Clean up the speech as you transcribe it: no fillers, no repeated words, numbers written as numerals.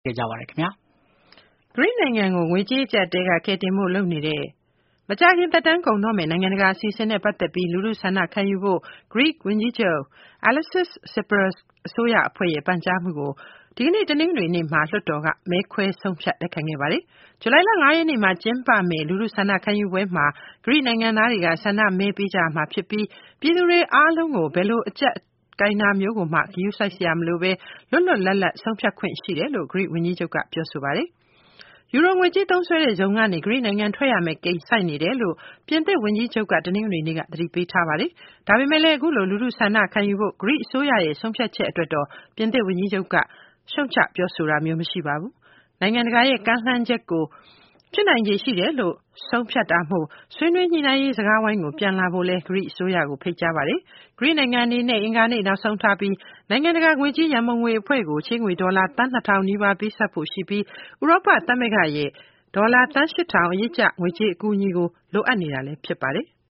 ခဲ့ကြပါတယ်ခင်ဗျာဂရိနိုင်ငံကိုငွေကြေးအကျပ်တဲကကယ်တင်ဖို့လုပ်နေတဲ့မကြာခင်သက်တမ်းကုန်တော့မယ့်နိုင်ငံတကာအစီအစဉ်နဲ့ပတ်သက်ပြီးလူထုဆန္ဒခံယူဖို့ Greek ဝန်ကြီးချုပ် Alexis Tsipras အစိုးရအဖွဲ့ရဲ့ပန်ကြားမှုကိုဒီကနေ့တနင်္ဂနွေနေ့မှာလွှတ်တော်ကမဲခွဲဆုံးဖြတ်လက်ခံခဲ့ပါတယ်။ဇူလိုင်လ 5 ရက်နေ့မှာကျင်းပမယ့်လူထုဆန္ဒခံယူပွဲမှာဂရိနိုင်ငံသားတွေကဆန္ဒမဲပေးကြမှာဖြစ်ပြီးပြည်သူတွေအားလုံးကိုဘယ်လိုအကျပ်ကိုင်တာမျိုးကိုမှဂရုစိုက်စရာမလိုဘဲလွတ်လွတ်လပ်လပ်ဆုံးဖြတ်ခွင့်ရှိတယ်လို့ဂရိဝန်ကြီးချုပ်ကပြောဆိုပါတယ်။ယူရိုငွေကြေးသုံးစွဲတဲ့ဇုံကနေဂရိနိုင်ငံထွက်ရမယ်ကိန်းဆိုက်နေတယ်လို့ပြင်သစ်ဝန်ကြီးချုပ်ကတနင်္ဂနွေနေ့ကသတိပေးထားပါတယ်။ဒါပေမဲ့လည်းအခုလိုလူထုဆန္ဒခံယူဖို့ဂရိအစိုးရရဲ့ဆုံးဖြတ်ချက်အတွက်တော့ပြင်သစ်ဝန်ကြီးချုပ်ကရှုံ့ချပြောဆိုတာမျိုးမရှိပါဘူး။နိုင်ငံတကာရဲ့ကမ်းလှမ်းချက်ကိုဖြစ်နိုင်ခြေရှိတယ်လို့ဆုံးဖြတ်တာမို့ဆွေးနွေးညှိနှိုင်းရေးစကားဝိုင်းကိုပြန်လာဖို့လဲဂရိအစိုးရကိုဖိတ်ကြားပါတယ်။ဂရိနိုင်ငံအနေနဲ့အင်္ဂါနေ့နောက်ဆုံးထားပြီးနိုင်ငံတကာငွေကြေးရန်ပုံငွေအဖွဲ့ကိုချေးငွေဒေါ်လာသန်း 2,000 နီးပါးပေးဆပ်ဖို့ရှိပြီးဥရောပသမဂ္ဂရဲ့ဒေါ်လာသန်း 8,000 အရေးကြငွေကြေးအကူအညီကိုလိုအပ်နေတာလည်းဖြစ်ပါတယ်။